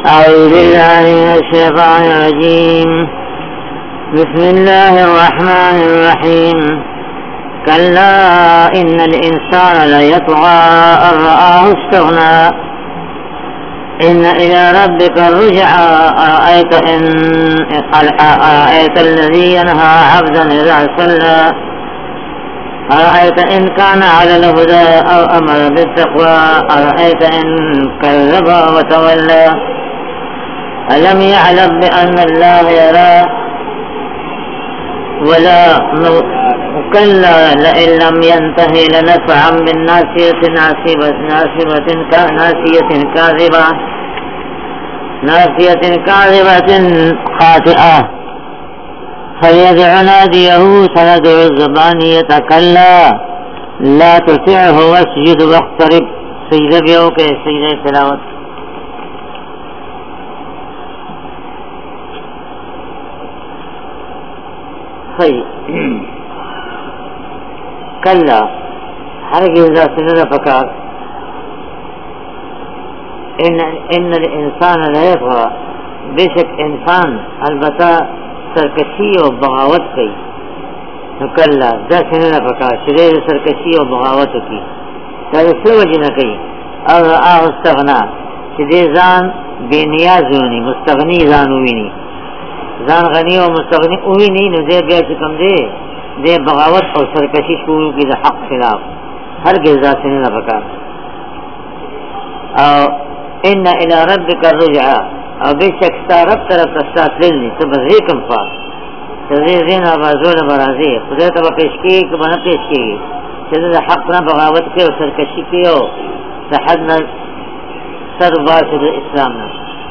أعوذ بالله من الشيطان الرجيم. بسم الله الرحمن الرحيم. كلا إن الإنسان ليطغى أن رآه استغنى إن إلى ربك الرجعى أرأيت الذي ينهى عبدا إذا صلى أرأيت إن كان على الهدى أو أمر بالتقوى أرأيت إن كذب وتولى ألم يعلم بأن الله يرى ولا كلا لئن لم ينتهي لنفعا بالناصية ناصية كاذبة خاطئة فليدع ناديه سندع الزبانية كلا لا تطعه واسجد واقترب. سجدہ بھی ہو کہ سجدہ تلاوت. کلا هرگز داسې نه ده پکار ان الانسان لیطغى بشک انسان البته سرکشی او بغاوت کوي. نو کلا داسې نه ده پکار چې دې سرکشی او بغاوت کوي. دا څه وجه نه کوي او استغنا چې دې ځان بے نیاز ونی مستغنی ځان وویني ځان غنی او مستغنی وویني نو دې بیا چې کوم دی دې بغاوت او سرکشی شروع کی د حق خلاف. هرگز داسې نه ده پکار. او ان الى ربك الرجعى او بشک ستا رب طرف تستا تللی تو بزی کم خواست تزی زین آبازون برازی خدای تا با پیش کی که بنا پیش کی چیزا دا حق نا بغاوت کی و سرکشی کی و دا حد نا سر باسد اسلام نا.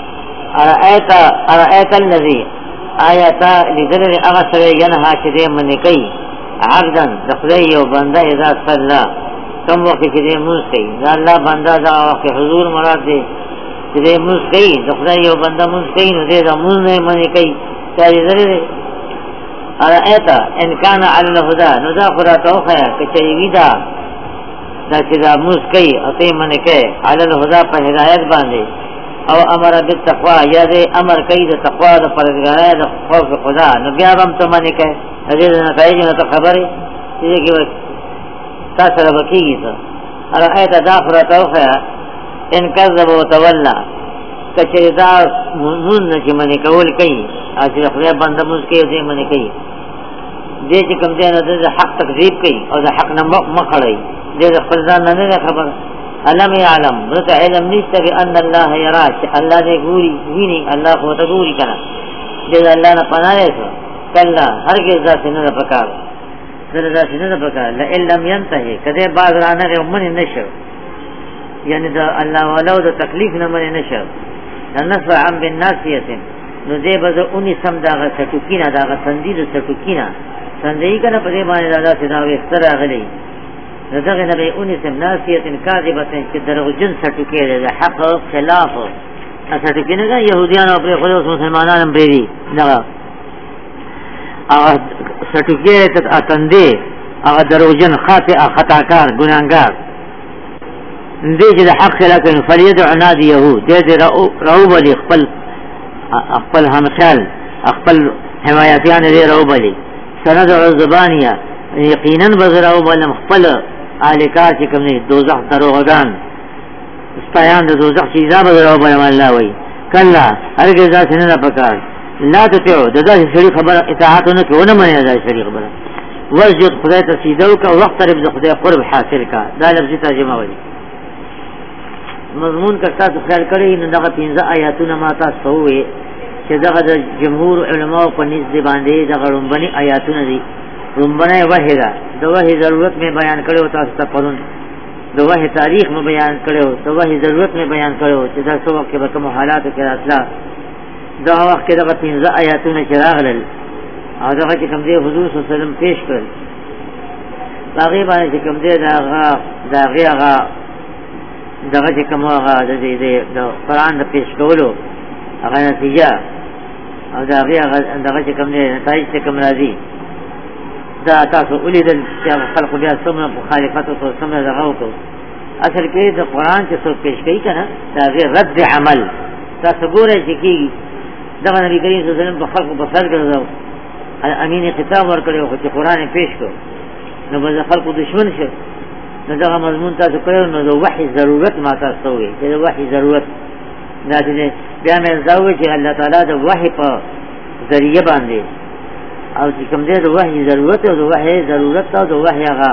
ارائیت اللذی آیتا لدر اغسر ینها چیزے منی کئی عبدن دا خدای و بنده اذا صلا کم وقت چیزے موز کئی دا اللہ بنده دا وقت حضور مراد دے دې موږ کوي د خدای یو بنده موږ کوي نو دې دا موږ نه منې کوي دا دې درې ارایت ان کان علی الهدى نو دا خدا ته خیا کچې وی دا چې دا موږ کوي او ته منې کوي علی الهدى په هدایت باندې او امر بالتقوا یا دې امر کوي د تقوا د پرهیزګارۍ د خوف خدا نو بیا هم ته منې کوي دې نه کوي نو ته خبرې دې کې تاسو سره وکیږي ارایت دا خدا ته خیا ان کذب وتولى کچې دا مون چې منی کول کوي او چې خدای بنده موږ کوي دې منی کوي دې چې کوم دې نه د حق تکذیب کوي او د حق نه مخړی دې خپل ځان نه خبر. علم يعلم رت علم نشته بان الله يرى الله دې ګوري ویني الله خو ته ګوري کنه دې الله نه پناه شو. کله هرګز ځکه نه پکار سره ځکه نه پکار لا علم ينتهي کده باز رانه ومن نشو یعنی دا الله ولو دا تکلیف نه منې نشه نفع عن بالناسیه نو دې به اونې سم دا سټوکینا دا سندید سټوکینا سندې کنه په دې باندې دا سدا وستر غلي دغه نه به اونې سم ناسیه کاذبه چې دروغجن سټوکی دا حق خلاف سټوکینا دا يهوديان او پر خو مسلمانان هم بری دا سټوکی ته اتندې هغه دروغجن خاطئ خطاکار ګناګار دې چې د حق خلاف فلیدع نادیه دې رؤوب علی خپل همخال خپل حمایتیان دې رؤوب علی سندع الزبانیه یقینا بزرؤوب علی خپل اهلکار چې کوم نه دوزخ دروغان استایان د دوزخ چې ځا بزرؤوب علی الله وای کلا هرګز ځا نه پکار لا تطيعوا دغه شری خبره اطاعت نه کوي نه منه دا شری خبره وسجد خدای ته سیدو کا وقت رب خدای قرب حاصل کا دا لفظ ترجمه وایي. مضمون کا تاسو خیال کړئ نو دغه 15 آیاتونه ما تاسو وې چې دغه د جمهور علماء په نسبت باندې دغه رومبني آیاتونه دي. رومبنه وحی ده د وحی ضرورت مې بیان کړو تاسو ته پرون د وحی تاریخ مې بیان کړو د وحی ضرورت مې بیان کړو چې دا څو وخت به کوم حالات کې راتلا دا وخت دغه 15 آیاتونه چې راغلل او دغه چې کوم دی حضور صلی الله علیه وسلم پیش کړل هغه باندې چې کوم دی هغه دغه چې کوم هغه د قرآن د پیش کولو هغه نتیجه او دغه چې کوم نتایج چې کوم راځي دا تاسو ولیدل چې خلق بیا څومره مخالفت او څومره دغه وکړو. اصل کې د قرآن چې څوک پیش کوي کنه دا غیر رد عمل تاسو ګورئ چې کېږي دغه نبي کریم صلی الله علیه وسلم په خلقو په سر ګرځاو امین خطاب ورکړی خو چې قرآن پیش کړ نو به د خلقو دشمن شو نو دغه مضمون تاسو کړو نو د وحي ضرورت ما تاسو وي چې د وحي ضرورت دا چې بیا مې زاوي چې الله تعالی د وحي په ذریعہ باندې او چې کوم دې د وحي ضرورت او د وحي ضرورت او د وحي هغه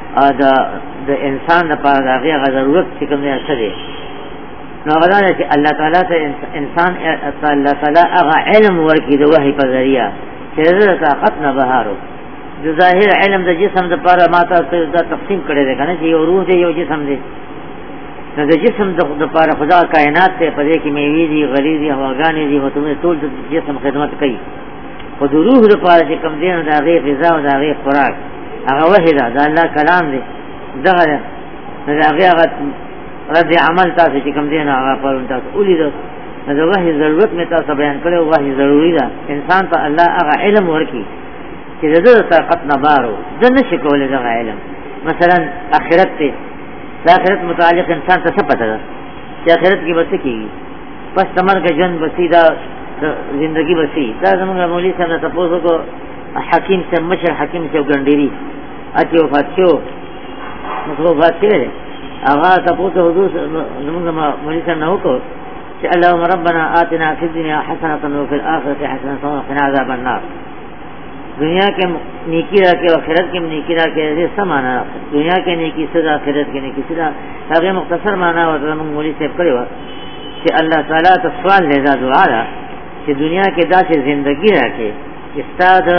د انسان لپاره هغه ضرورت چې کوم دې اثر نو غواړم چې الله تعالی ته انسان الله تعالی هغه علم ورکړي د وحي په ذریعہ چې زه طاقت نه بهارو د ظاهر علم د جسم د لپاره ماته دا تقسیم کړی دی کنه چې یو روح دی یو جسم دی نو د جسم د لپاره خدا کائنات ته په دې کې میوې دي غلې دي هواګانې دي هو ته ټول د جسم خدمت کوي خو د روح لپاره چې کوم دی نو د هغه غذا او د هغه خوراک هغه وحی ده د الله کلام دی دغه د هغه رد عمل تاسو چې کوم دی نو هغه په تاسو ولید د وحی ضرورت مې تاسو بیان کړو وحی ضروری ده انسان ته الله هغه علم ورکړي چې د طاقت نه بارو د نشي کولای دغه علم مثلا اخرت ته د اخرت متعلق انسان ته څه پته ده چې اخرت کې بس کیږي پس تمر کې جن بسیدا زندگی بسی دا زموږ مولوی صاحب ته تاسو کو حکیم سے مشر حکیم سے ګنډيري اته وفات شو نو وفات کړي هغه تاسو حضور زموږ مولوی صاحب نو کو چې اللهم ربنا آتنا فی الدنيا حسنة وفي الآخرة حسنة وقنا عذاب النار دنیا کے نیکی را کے آخرت کے نیکی را کے ایسا مانا دنیا کے نیکی صدا آخرت کے نیکی صدا هغه مختصر معنا و زموږ مولوی صاحب کړی و چې الله تعالی ته سوال لیدا دعا ده چې دنیا کې داسې ژوندۍ راکې استاد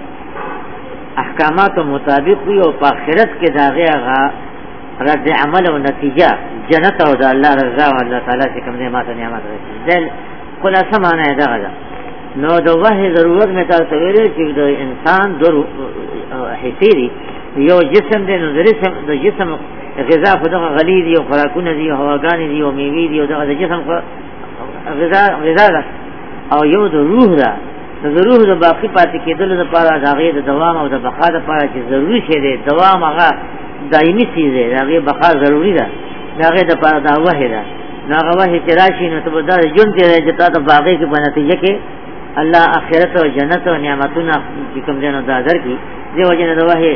احکامات مطابق وي او په آخرت کې داغه هغه رد عمل او نتیجه جنت او د الله رضا او الله تعالی چې کوم نعمت نعمت راکړي دل خلاصه معنا ده نو د وحی ضرورت مې تاسو ویل چې د انسان درو حسيري یو جسم دی نو د جسم غذا خو دغه غلی دی او خوراکونه دی او هواګانې دی او میوې دی او دغه د جسم غذا ده او یو د روح ده د روح د باقی پاتې کېدل لپاره د هغه د دوام او د بقا لپاره چې ضروري شی دی دوام هغه دایمي شی دی هغه بقا ضروري ده هغه د لپاره د وحی ده هغه وحی چې راشي نو ته د جون ته راځي ته باقی کې په نتیجه کې الله آخرت او جنت او نعمتونه کوم دینه د اثر کی دی وجنه د وحی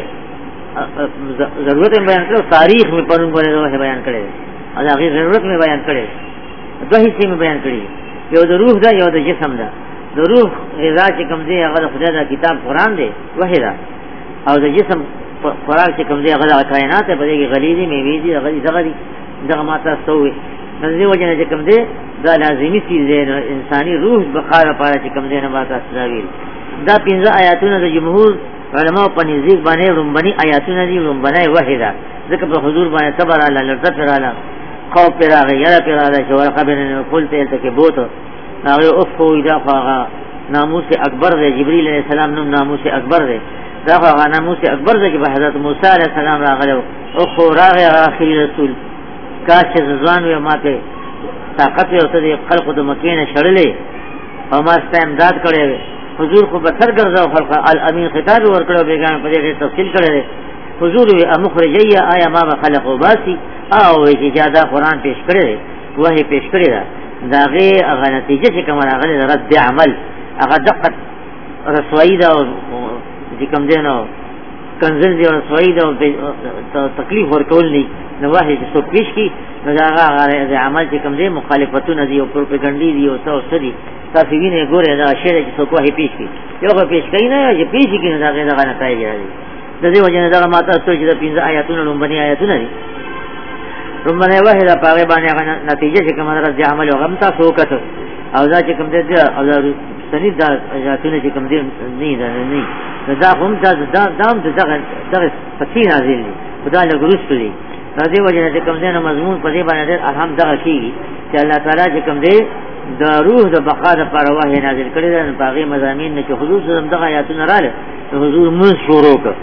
ضرورت بیان کړو تاریخ میں پرون بوله د وحی بیان کړي او هغه ضرورت میں بیان کړي دوه حصے میں بیان کړي یو د روح دا یو د جسم دا د روح غذا چې کوم دی هغه خدای دا کتاب قران دی وحی دا او د جسم خوراک چې کوم دی هغه د کائنات په دې کې غلیظ میوې دي هغه دغه ماته سوې د دې وجنه چې کوم دی دا لازمی چیز دی انسانی روح بقا لپاره چې کوم دی نه ماته اسراویل دا 15 آیاتونه د جمهور علماء په نزدیک باندې رومبني آیاتونه دي رومبنه وحی دا ځکه په حضور باندې صبر الله لذت رااله خوف راغی یاره رااله چې ورقه بن قلت ته کې بوته هغه اوف خو دا هغه ناموس اکبر دی جبرئیل علیہ السلام نو ناموس اکبر دی دا هغه ناموس اکبر دی چې حضرت موسی علیہ السلام راغله او خو راغی اخر رسول کاش ځوان و ماته طاقت او ته خلق د مکینه شړلې او ما استمداد کړي حضور خو به سر ګرځاو خلق الامین خطاب ورکړو بیگان په دې تفصیل کړي حضور وی امخرجیا آیا ما خلق وباسي او چې جاده قران پیش کړي وحی پیش کړي داغه هغه نتیجه چې کومه هغه رد عمل هغه دقت رسوایی دا چې کوم دینو کنزل دی رسوایی دا تکلیف ورکول نه نو وحی چې څو پیش کی نو هغه عمل چې کوم دی مخالفتونه دی او پروپاګاندا دی او څه دي تاسو وینئ ګوره دا شی چې څوک وحی پیش کی یو پیش کین نه چې پیش کی نه دا نتایج راځي د دې وجه دا ماته څه چې د 15 آیاتونو لومبني آیاتونه دي رومبنه وحی دا پاره باندې هغه نتیجه چې کومه راځي عمل او غمتا سوکته او دا چې کوم دی او دا سنید دا آیاتونه چې کوم دی نه دا هم دا پتی نازل دي خدای له ګروست دي د دې وجه چې کوم دی مضمون په دې باندې الحمدلله کیږي چې الله تعالی چې کوم دی د روح د بقا د پر وحی نازل کړی دی په هغه مضامین کې حضور زم دغه آیاتونه رااله حضور موږ شروع کړ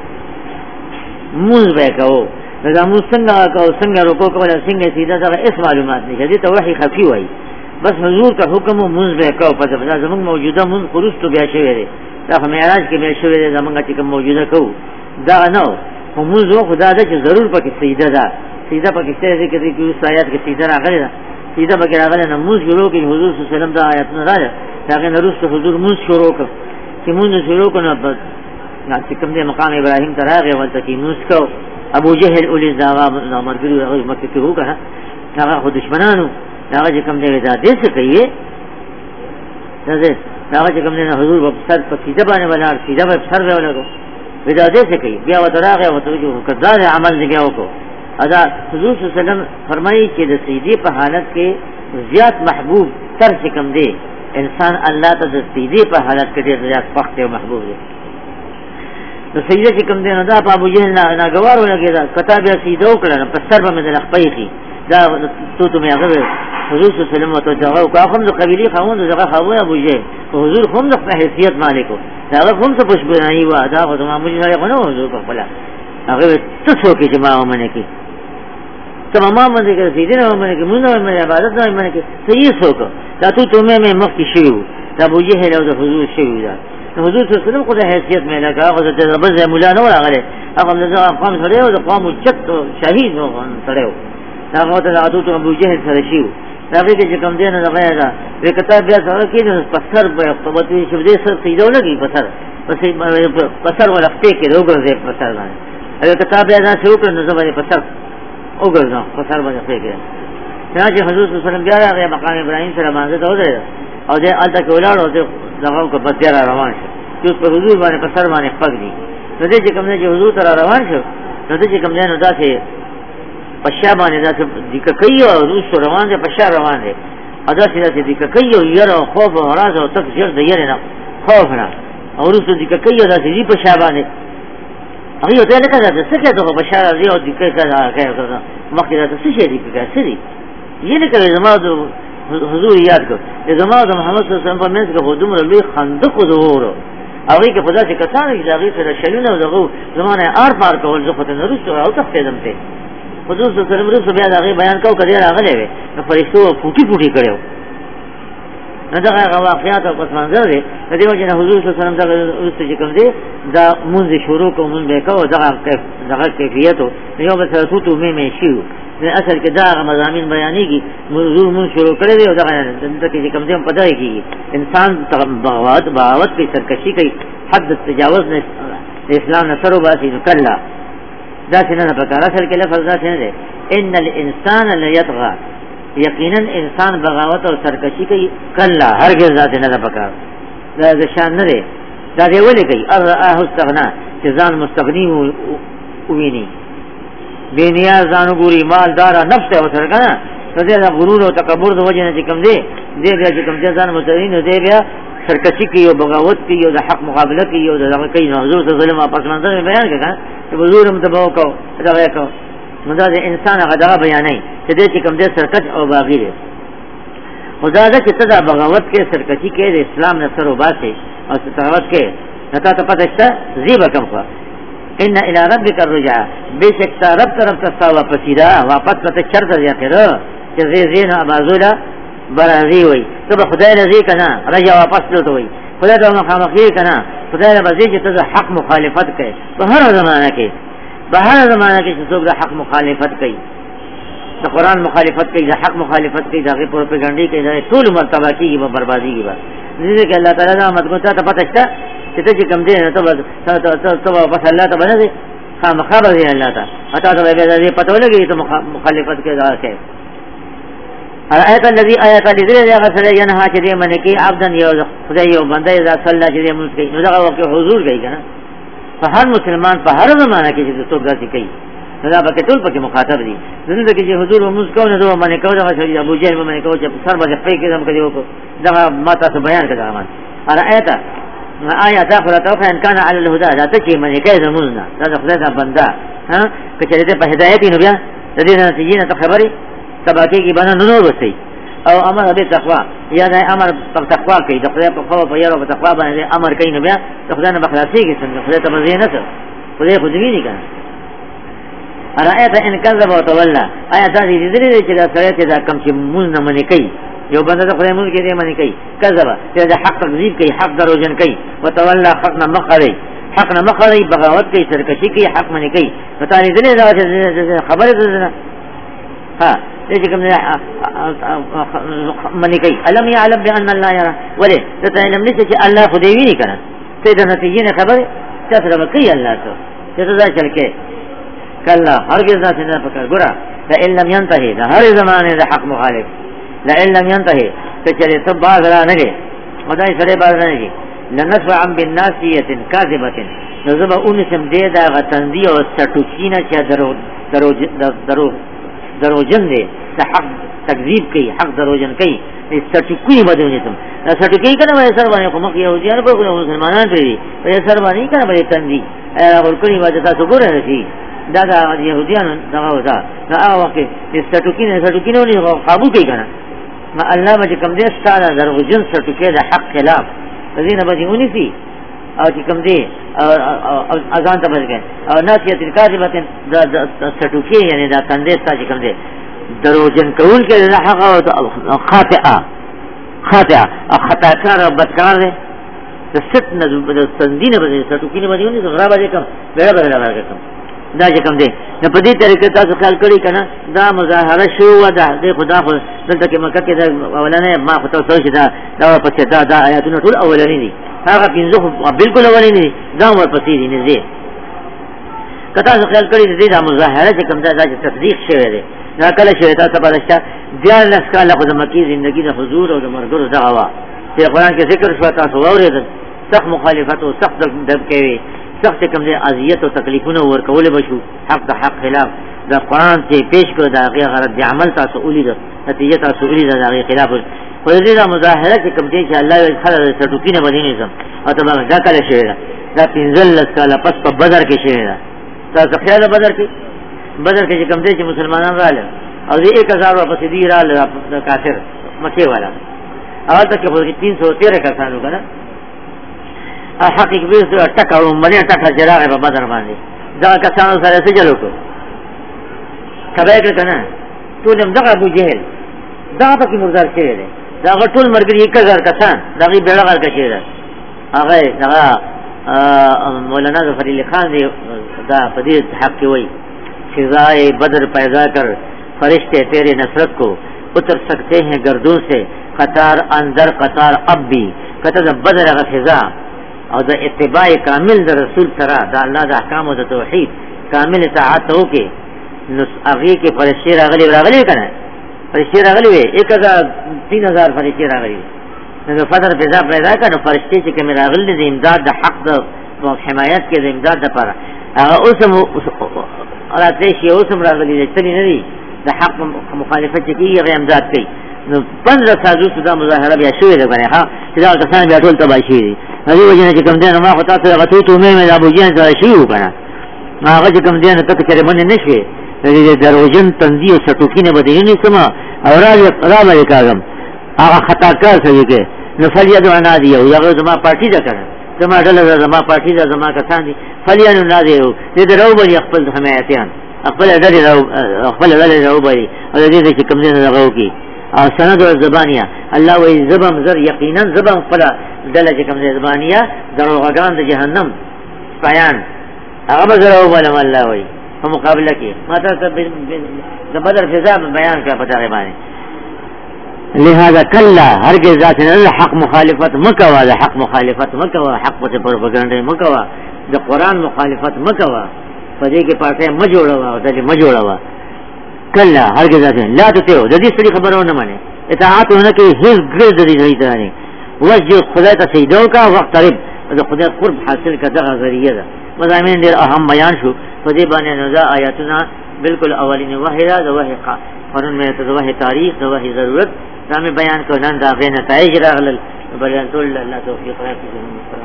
موږ وکاو دا موږ څنګه رکوع کول څنګه سیده دا اس معلومات نشي دي ته وحی خفي وای بس حضور کا حکم موږ وکاو په دغه زمون موجوده موږ خروستو بیا شوی دی دا معراج کې بیا شوی دی زمونږ چې کوم موجوده کو دا نو موږ خدا دا چې ضرور پکې سیده ده سیده پکې څه دي کې آیات کې سیده راغلی سیده بکی راغلی نموز شروع کی حضور صلی اللہ علیہ وسلم دا آیتنا راجا تاکہ نرست حضور موز شروع کر چی موز شروع کرنا پس چکم دے مقام ابراہیم تراغی والتا کی موز کو ابو جہل اولیز داغا مرگلو اغیر مکی کی ہو کنا داغا خود دشمنانو داغا چکم دے دا دے سکیے داغا چکم دے حضور سر پس سیده بانے بلار سیده با سر بے ولگو ودا دے سکیے بیا و تراغی و توجہ کردار عمل دگیاو کو ادا حضور صلی اللہ علیہ وسلم فرمائی کہ سیدی پر حالت کے زیاد محبوب تر سے کم دے انسان اللہ تا سیدی پر حالت کے دے زیاد فخت و محبوب دے تو سیدی سے کم دے دا پا ابو جہل ناگوار ہو لگے دا کتا بیا سیدہ اکڑا پس سر با مدل اخپائی خی دا تو تمہیں اگر حضور صلی اللہ علیہ وسلم و تو جغاو کا خمد قبیلی خواهون دا جغا خواهوی ابو جہل تو حضور خمد حیثیت مالکو دا اگر خمد پش بنائی وا دا خود معمولی نالی خونو حضور پر خلا اگر تسو کی جماع منه کی کما ما منه کې سیدنا منه کې مونږ منه عبادت نه منه کې صحیح سوک دا تو مې مخکې شیو دا ابو جهل او د حضور شیو دا حضور صلی الله علیه وسلم خو د حیثیت مې لګا او د تجربه مولا نه راغله هغه د قوم سره او د قوم چت شهید نو سره دا هغه د ابو جهل سره شیو دا کې کوم دین نه غیا دا کتاب بیا سره کې د پثر په خپلوي شو دې سره سیدو لګي پثر ولخته کې وګرځي پثر باندې اگر کتاب بیا ځان شروع کړ نو زما پثر وګرځا پثر باندې پیګه دا چې حضور صلی الله علیه وسلم بیا راغی مقام ابراهیم سره باندې ته ودرېد او دې الته کې ولاړ او دغه کو په تیر روان شو چې په حضور باندې پثر باندې پګ دي نو دې چې کوم نه چې حضور تر روان شو نو دې چې کوم نه نو داسې پښا باندې داسې دک کوي او روس روان دي پښا روان دي ادا چې داسې دک کوي او یره او خوف او راز او تکثیر د یره نه خوف نه او روس دک کوي داسې دې پښا باندې هغه ته لکه دا څه کې ته بشاره دی او د کې کړه مخکې دا څه شي دی کې څه دی یې نه کوي زما د حضور یاد کو زما د محمد صلی الله علیه وسلم په منځ کې خودم لوی خندق ظهور او هغه په داسې کسانو چې هغه سره شلونه او دغه زمانه ار پار کول زه خو ته نه رسو او تخدم ته حضور صلی الله علیه وسلم بیا هغه بیان کو کړي راغلی وي نو فرښتو پوټي پوټي کړو نو دا هغه واقعیات او پس منظر دی د دې وجه نه حضور صلی الله علیه وسلم دا اوسه کوم دی دا مونږ شروع کوم مونږ به کوو دغه کیفیت یو به سره تو مې شي اصل کې دا مضامین بیانېږي حضور مونږ شروع کړی دی او دا کې کوم دی په دای کې انسان بغاوت کې سرکشي کوي حد تجاوز نه اسلام نه سره باسي نو کلا دا څنګه په کار اصل کې لفظ دا څنګه دی ان الانسان ليطغى یقینا انسان بغاوت اور سرکشی کوي کلا هرگز ذات نه پکار دا شان نه دی دا دی ولې کوي اراه استغنا چې ځان مستغنی وویني بینیا ځان ګوري مالدار نفس او سر کنه دا غرور او تکبر د وجه نه کوم دی بیا چې کوم ځان مستغنی نه دی بیا سرکشی کوي او بغاوت کوي او د حق مقابله کوي او دغه کوي حضور صلی الله علیه وسلم په منظر بیان کړه چې حضور متبو کو دا وکړه نو دا انسان هغه دا بیانای چې دې کوم دې سرکش او باغی دی خدا دا چې تدا بغاوت کې سرکشي کې د اسلام نه سره وباسي او ستاوت کې نتا ته پته شته زیبا کوم خو ان الى ربك الرجع بشک رب طرف ته واپس دا واپس ته چرته ځي کړه چې زین ابازولا برازي وي ته خدای رضی کنه رجع واپس ته وي خدای ته مخامخې کنه خدای رضی چې ته حق مخالفت کوي په هر زمانه کې بهر زمانہ کې چې څوک د حق مخالفت کوي د قران مخالفت کوي د حق مخالفت کوي دغه پروپاګاندا کوي د ټول مرتبه کېږي په بربادي کې به دې کې الله تعالی رحمت کو ته پته شته چې ته کوم دې ته بس الله ته باندې خامخابه دی الله تعالی اته ته به دې پته ولګي ته مخالفت کوي دا کوي آیت الذی آیت الذی غسل ینها چې دې منه کې عبدن یو خدای یو بنده اذا صلی چې دې مونږ کوي نو دا وخت حضور کوي کنه هر مسلمان په هر زمانہ کې چې څوک داسې کوي دا به ټول پکې مخاطب دي زنده کې چې حضور موږ کوو نه دوه باندې کوو دا شری ابو جهل باندې کوو چې سر باندې پې کې دم کوي دا ما تاسو بیان کړم اره آیت اخر توفه ان کان علی الهدى دا ته چې باندې کوي زمونږ دا خدای دا بندا ها کچې ته په هدایت نو بیا د دې نتیجې ته خبري تبا کې باندې نور وسی او امر به تقوا یا دا امر په تقوا کې د خدای په خوا په یارو په تقوا باندې امر کوي نو بیا د خدای نه بخلاصي کې څنګه خدای ته مزه نه څه خدای خو دې نه کنه ارایت ان کذب وتولى آیات دې دې چې دا سره چې دا کم چې مون نه منې کوي یو بنده د خدای مون کې دې منې کوي کذب چې دا حق تکذیب کوي حق دروژن کوي وتولى حق نه مخړي حق نه مخړي بغاوت کوي سرکشي کوي حق منې کوي نو تعالی دې دا خبره ده ها دې کوم منی کوي علم يعلم بان الله يرى ولې ته علم نشي چې الله خو دې ویني کنه ته د نتیجې نه خبره څه سره کوي الله ته چې دا چل کې کله هرګز نه پکړ ګره لئن لم ينتهي ده هر زمانه ده حق مخالف لئن لم ينتهي فچلي سب باز را نه دي مدای سره باز نه دي لنسفع بالناسيه كاذبه نظم اونسم دې دا غتندي او سټوکینه چې دروجن دي د حق تکذیب کوي حق دروجن کوي سټوکی بدونی تم سټوکی کنه وای سر باندې کوم يهوديان په مسلمانان دي وای سر باندې کنه به تندي ورکړي واجه تاسو ګورئ شي دا يهوديان دا وځه دا وخت سټوکینه ولې قابو کوي کنه ما الله به کوم دې ستاره دروجن سټوکی د حق خلاف دینه به ونی سي او چې کوم دې اذان ته بلګي او ناسیه الکاذبه د سټوکی یعنی دا تندې ستاسو کوم دې دروجن کول کې د حق او خاطئه خطاکار او بدکار دي د ست نه د تندینه به سټوکی نه باندې ونی زغرا به کوم بیره بدل راغلی دا چې کوم دي په دې طریقې تاسو خیال کړی کنه دا مظاهره شو ودا د خدا خو دلته کې مکه کې دا اولانې ما خو تاسو چې دا پسې دا آیاتونه ټول اولانې دي هغه پنځه بالکل اولانې دي دا ورپسې دي نه دي کته تاسو خیال کړی دې دا مظاهره چې کوم دا چې تصدیق شوی دی دا کله شوی تاسو په لاشته دیار لسکاله خو د مکی ژوندۍ د حضور او د مرګرو دعوا چې قرآن کې ذکر شو تاسو واورېدل سخت مخالفت او سخت دب کوي سخت کوم دي اذیت او تکلیفونه ورکول بشو حق د حق خلاف د قرآن چې پیش کړ دا غیر غرض د عمل تاسو اولید نتیجه تاسو اولید دا غیر خلاف خو دې دا مظاهره چې کوم دي چې الله یې خلل سټوکینه باندې نظم او ته دا کله شوی دا پنځل کاله پس په بدر کې شوی دا تاسو خیال بدر کې چې کوم دي چې مسلمانان رااله او دې 1000 واپس دي رااله کافر مکه والا اول تک په 313 کسانو کنه حقیقت به ټکا او مړی ټکا جراغه په بدر باندې دا کسانو سره څه چلو کو کبه کنه ټول دغه ابو جهل دا پکې مردار شوی دی دا ټول مرګري 1000 کسان دغه بیړه غل کشي ده هغه دا مولانا ظفر علی خان دی دا په دې حق کې وایي فضائے بدر پیدا کر فرشتے تیرے نصرت کو اتر سکتے ہیں گردوں سے قطار اندر قطار اب بھی قطر بدر فضا او د اتباع کامل د رسول سره د الله د احکام او د توحید کامل اطاعت وکي نو هغه کې فرشتي راغلي کنه فرشتي راغلي 3000 فرشتي راغلي نو فضل فضا پیدا کړه فرشتي چې کوم راغلي د امداد د حق د حمایت کې د امداد لپاره هغه اوسم راځي چې اوسم راغلي چې نه دي د حق مخالفت کوي هغه امداد کوي نو 15 سالو څخه مظاهره بیا شوې ده کنه ها چې دا کسان بیا ټول تباشي دي هغه وجه چې کوم دین ما خو تاسو غته ته مې ابو جان سره شي وکړه هغه چې کوم دین ته چې باندې نشي د دروژن تندي او سټوکینه بدینې سما او راځي کاغم هغه خطا کار کوي کې نو فلیدو انادی او هغه زما پارټي ده کنه زما ډله زما پارټي ده زما کسان دي فلیانو نادي دې درو بری خپل حمایتيان خپل ډله راو بری او دې چې کوم دین راغو کی او سند او زبانیه الله وی زبم زر یقینا زبم فلا دلج کوم زبانیه دروغان د جهنم بیان هغه زر او بل الله وی په مقابله کې ماته د بدر فضا بیان کا پتا غیبانی لہذا کلا هرگز ذات نه حق مخالفت مکوا د حق مخالفت مکوا حق په پروپاګاندا مکوا د قران مخالفت مکوا په دې کې پاتې مجوړوا او دې مجوړوا کلا هرگز ذات لا ته د دې سړي خبرونه مانه اطاعت نه کې هیڅ ګرځ دې نه دی وجه خدای ته سجده کا وخت قریب د خدای قرب حاصل کا دغه ذریعہ ده مضامین ډېر اهم بیان شو په دې باندې نو دا آیاتونه بالکل اولین وحیدا د وحی قانون مې ته د وحی تاریخ د وحی ضرورت دا مې بیان کړل دا غي نتایج راغلل بیان ټول الله توفیق راکړي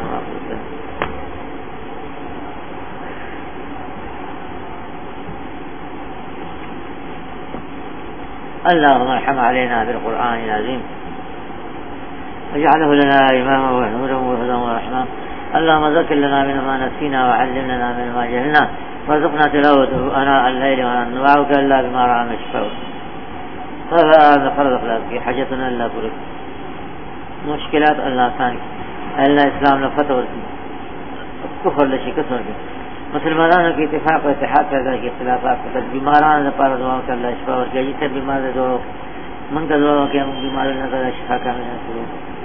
اللهم ارحم علينا بالقرآن العظيم واجعله لنا إماما ونورا وهدى ورحمة اللهم ذكر لنا منما نسينا وعلمنا منما جهلنا وارزقنا تلاوته آناء الليل ونوعك إلا بما رأى الشفاء هذا فرض أخلاق في حاجتنا إلا برك مشكلات الله ثاني الله إسلام لفتح ورسي كفر لشي كسر مسلمانانو کې اتفاق او اتحاد پیدا کې اختلافات په بیمارانو لپاره دعا وکړه الله شفا ورکړي چې بیمار دعا موږ ته دعا وکړو بیمارانو ته شفا کامله نصیب